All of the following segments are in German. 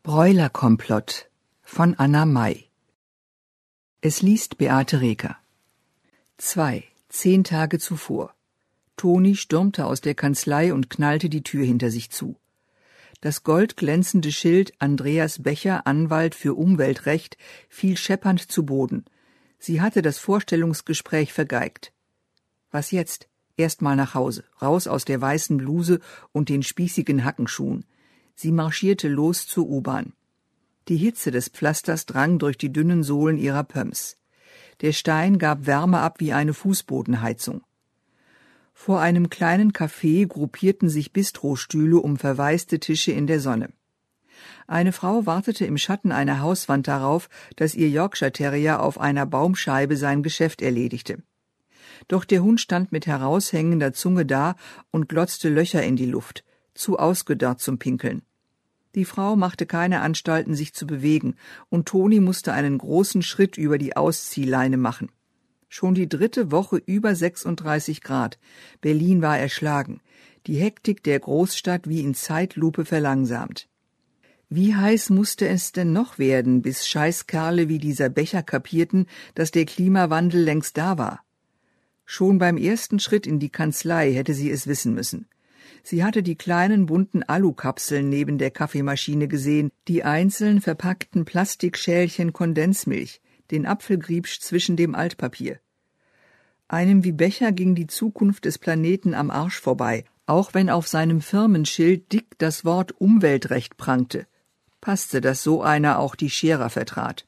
Bräulerkomplott von Anna May. Es liest Beate Reker. 2. 10 Tage zuvor. Toni stürmte aus der Kanzlei und knallte die Tür hinter sich zu. Das goldglänzende Schild Andreas Becher, Anwalt für Umweltrecht, fiel scheppernd zu Boden. Sie hatte das Vorstellungsgespräch vergeigt. Was jetzt? Erst mal nach Hause, raus aus der weißen Bluse und den spießigen Hackenschuhen. Sie marschierte los zur U-Bahn. Die Hitze des Pflasters drang durch die dünnen Sohlen ihrer Pumps. Der Stein gab Wärme ab wie eine Fußbodenheizung. Vor einem kleinen Café gruppierten sich Bistrostühle um verwaiste Tische in der Sonne. Eine Frau wartete im Schatten einer Hauswand darauf, dass ihr Yorkshire Terrier auf einer Baumscheibe sein Geschäft erledigte. Doch der Hund stand mit heraushängender Zunge da und glotzte Löcher in die Luft, zu ausgedörrt zum Pinkeln. Die Frau machte keine Anstalten, sich zu bewegen, und Toni musste einen großen Schritt über die Ausziehleine machen. Schon die 3. Woche über 36 Grad. Berlin war erschlagen. Die Hektik der Großstadt wie in Zeitlupe verlangsamt. Wie heiß musste es denn noch werden, bis Scheißkerle wie dieser Becher kapierten, dass der Klimawandel längst da war? Schon beim ersten Schritt in die Kanzlei hätte sie es wissen müssen. Sie hatte die kleinen bunten Alukapseln neben der Kaffeemaschine gesehen, die einzeln verpackten Plastikschälchen Kondensmilch, den Apfelgriebsch zwischen dem Altpapier. Einem wie Becher ging die Zukunft des Planeten am Arsch vorbei, auch wenn auf seinem Firmenschild dick das Wort Umweltrecht prangte. Passte, dass so einer auch die Scherer vertrat.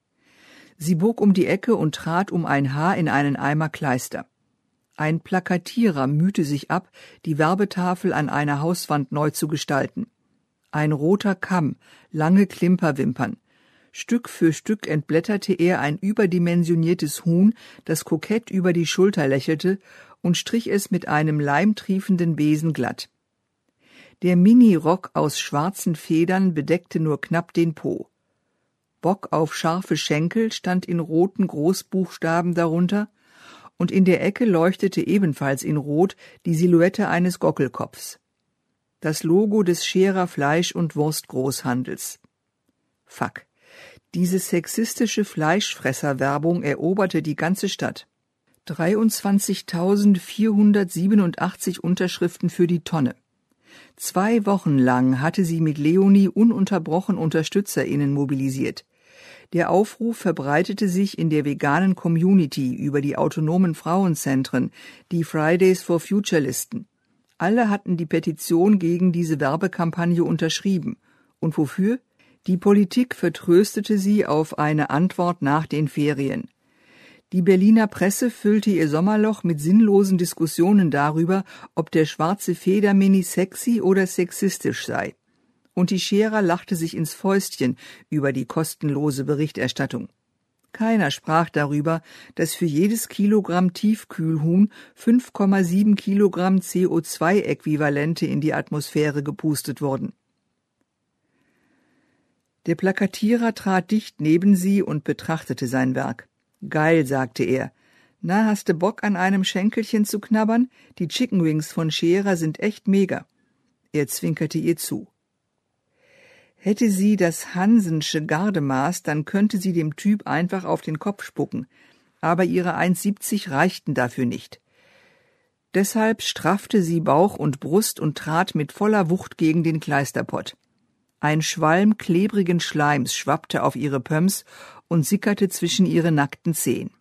Sie bog um die Ecke und trat um ein Haar in einen Eimer Kleister. Ein Plakatierer mühte sich ab, die Werbetafel an einer Hauswand neu zu gestalten. Ein roter Kamm, lange Klimperwimpern. Stück für Stück entblätterte er ein überdimensioniertes Huhn, das kokett über die Schulter lächelte, und strich es mit einem leimtriefenden Besen glatt. Der Minirock aus schwarzen Federn bedeckte nur knapp den Po. Bock auf scharfe Schenkel stand in roten Großbuchstaben darunter, und in der Ecke leuchtete ebenfalls in Rot die Silhouette eines Gockelkopfs. Das Logo des Scherer Fleisch- und Wurstgroßhandels. Fuck. Diese sexistische Fleischfresserwerbung eroberte die ganze Stadt. 23.487 Unterschriften für die Tonne. 2 Wochen lang hatte sie mit Leonie ununterbrochen UnterstützerInnen mobilisiert. Der Aufruf verbreitete sich in der veganen Community über die autonomen Frauenzentren, die Fridays for Future Listen. Alle hatten die Petition gegen diese Werbekampagne unterschrieben. Und wofür? Die Politik vertröstete sie auf eine Antwort nach den Ferien. Die Berliner Presse füllte ihr Sommerloch mit sinnlosen Diskussionen darüber, ob der schwarze Federmini sexy oder sexistisch sei. Und die Scherer lachte sich ins Fäustchen über die kostenlose Berichterstattung. Keiner sprach darüber, dass für jedes Kilogramm Tiefkühlhuhn 5,7 Kilogramm CO2-Äquivalente in die Atmosphäre gepustet wurden. Der Plakatierer trat dicht neben sie und betrachtete sein Werk. »Geil«, sagte er. »Na, hast du Bock, an einem Schenkelchen zu knabbern? Die Chicken Wings von Scherer sind echt mega.« Er zwinkerte ihr zu. Hätte sie das Hansensche Gardemaß, dann könnte sie dem Typ einfach auf den Kopf spucken. Aber ihre 1,70 reichten dafür nicht. Deshalb straffte sie Bauch und Brust und trat mit voller Wucht gegen den Kleisterpott. Ein Schwalm klebrigen Schleims schwappte auf ihre Pumps und sickerte zwischen ihre nackten Zehen.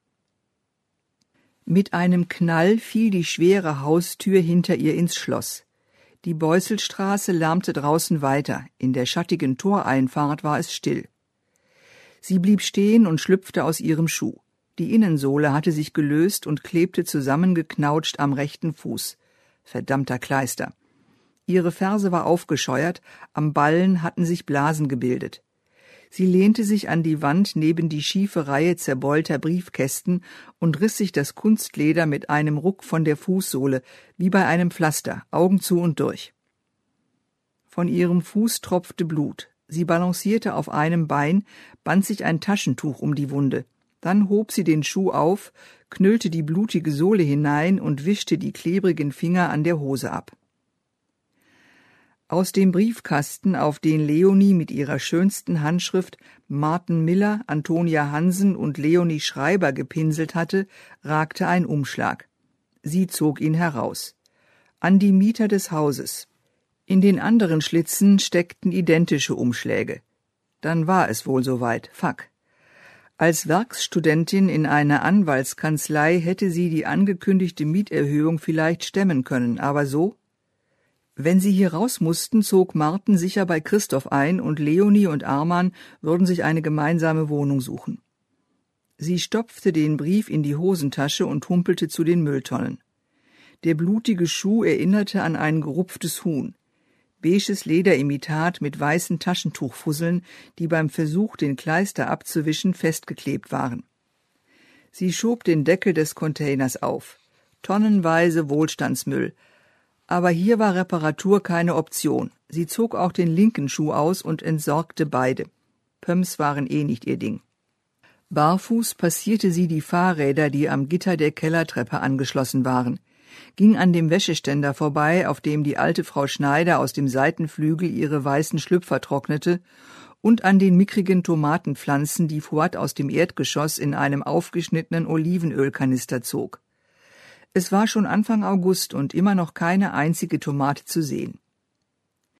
Mit einem Knall fiel die schwere Haustür hinter ihr ins Schloss. Die Beusselstraße lärmte draußen weiter, in der schattigen Toreinfahrt war es still. Sie blieb stehen und schlüpfte aus ihrem Schuh. Die Innensohle hatte sich gelöst und klebte zusammengeknautscht am rechten Fuß. Verdammter Kleister. Ihre Ferse war aufgescheuert, am Ballen hatten sich Blasen gebildet. Sie lehnte sich an die Wand neben die schiefe Reihe zerbeulter Briefkästen und riss sich das Kunstleder mit einem Ruck von der Fußsohle, wie bei einem Pflaster, Augen zu und durch. Von ihrem Fuß tropfte Blut. Sie balancierte auf einem Bein, band sich ein Taschentuch um die Wunde. Dann hob sie den Schuh auf, knüllte die blutige Sohle hinein und wischte die klebrigen Finger an der Hose ab. Aus dem Briefkasten, auf den Leonie mit ihrer schönsten Handschrift Martin Miller, Antonia Hansen und Leonie Schreiber gepinselt hatte, ragte ein Umschlag. Sie zog ihn heraus. An die Mieter des Hauses. In den anderen Schlitzen steckten identische Umschläge. Dann war es wohl soweit, fuck. Als Werkstudentin in einer Anwaltskanzlei hätte sie die angekündigte Mieterhöhung vielleicht stemmen können, aber so? Wenn sie hier raus mussten, zog Martin sicher bei Christoph ein und Leonie und Arman würden sich eine gemeinsame Wohnung suchen. Sie stopfte den Brief in die Hosentasche und humpelte zu den Mülltonnen. Der blutige Schuh erinnerte an ein gerupftes Huhn. Beiges Lederimitat mit weißen Taschentuchfusseln, die beim Versuch, den Kleister abzuwischen, festgeklebt waren. Sie schob den Deckel des Containers auf. Tonnenweise Wohlstandsmüll. Aber hier war Reparatur keine Option. Sie zog auch den linken Schuh aus und entsorgte beide. Pumps waren nicht ihr Ding. Barfuß passierte sie die Fahrräder, die am Gitter der Kellertreppe angeschlossen waren, ging an dem Wäscheständer vorbei, auf dem die alte Frau Schneider aus dem Seitenflügel ihre weißen Schlüpfer trocknete, und an den mickrigen Tomatenpflanzen, die Fuad aus dem Erdgeschoss in einem aufgeschnittenen Olivenölkanister zog. Es war schon Anfang August und immer noch keine einzige Tomate zu sehen.